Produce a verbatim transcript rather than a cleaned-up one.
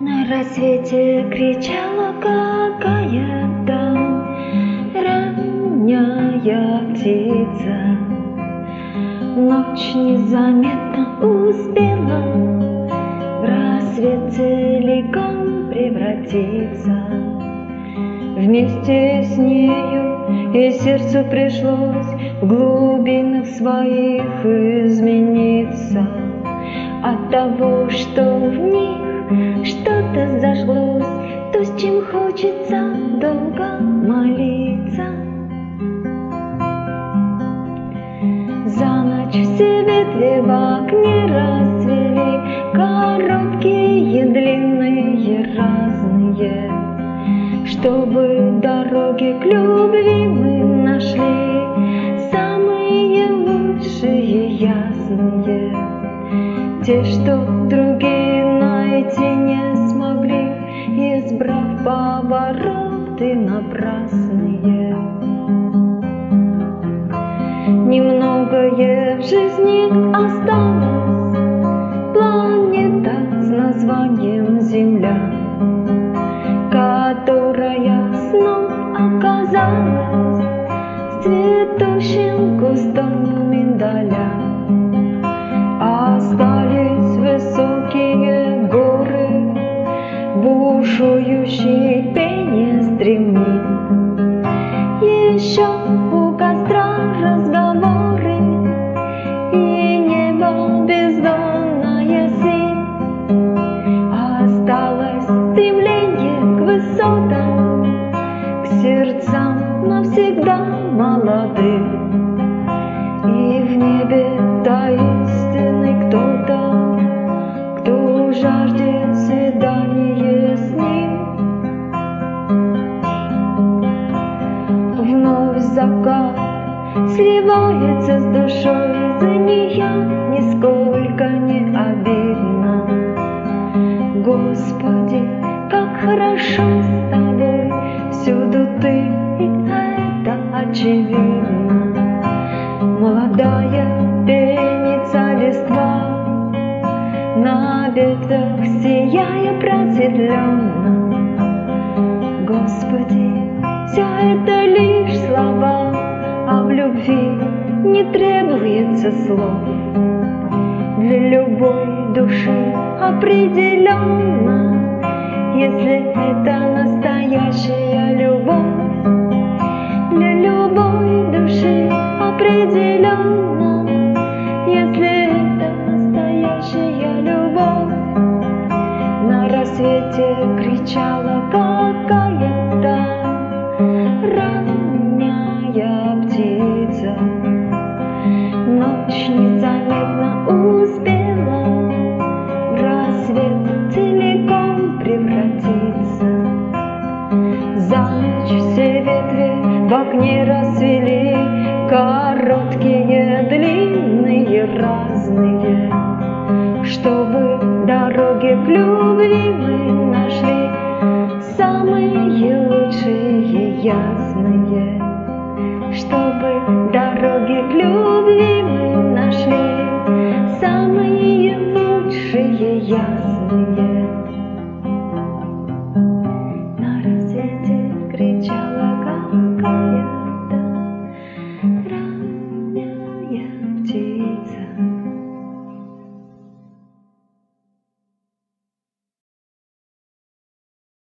На рассвете кричала какая-то ранняя птица, ночь незаметно успела в рассвет целиком превратиться. Вместе с нею и сердцу пришлось в глубинах своих измениться. От того, что в них что-то зажглось, то, с чем хочется долго молиться. За ночь все ветви в окне расцвели, короткие, длинные, разные, чтобы дороги к любви мы нашли, самые лучшие, ясные, те, что другие найти не смогли, избрав повороты напрасные. Немногое в жизни осталось, планета с названием Земля, которая снова оказалась цветущим кустом миндаля. Остались высокие горы, бушующий пение стремнин. Еще у костра разговоры и небо бездонная синь. Осталось стремление к высотам, к сердцам навсегда молодым. И в небе таинственный кто-то, кто жаждет свидания с ним. Вновь закат сливается с душой, за нее нисколько не обидно. Господи, как хорошо с тобой, всюду ты, и это очевидно. Молодая пенится листва, на ветвях сияя просветленно. Господи, все это лишь слова, а в любви не требуется слов. Для любой души определенно, если это настоящая любовь. Для любой души определенно, если это настоящая любовь. На рассвете кричала какая-то ранняя птица, ночь незаметно успела в рассвет целиком превратиться. За ночь все ветви в окне расцвели, короткие, длинные, разные, чтобы дороги к любви мы нашли, самые лучшие, ясные, чтобы дороги к любви мы нашли, самые лучшие, ясные.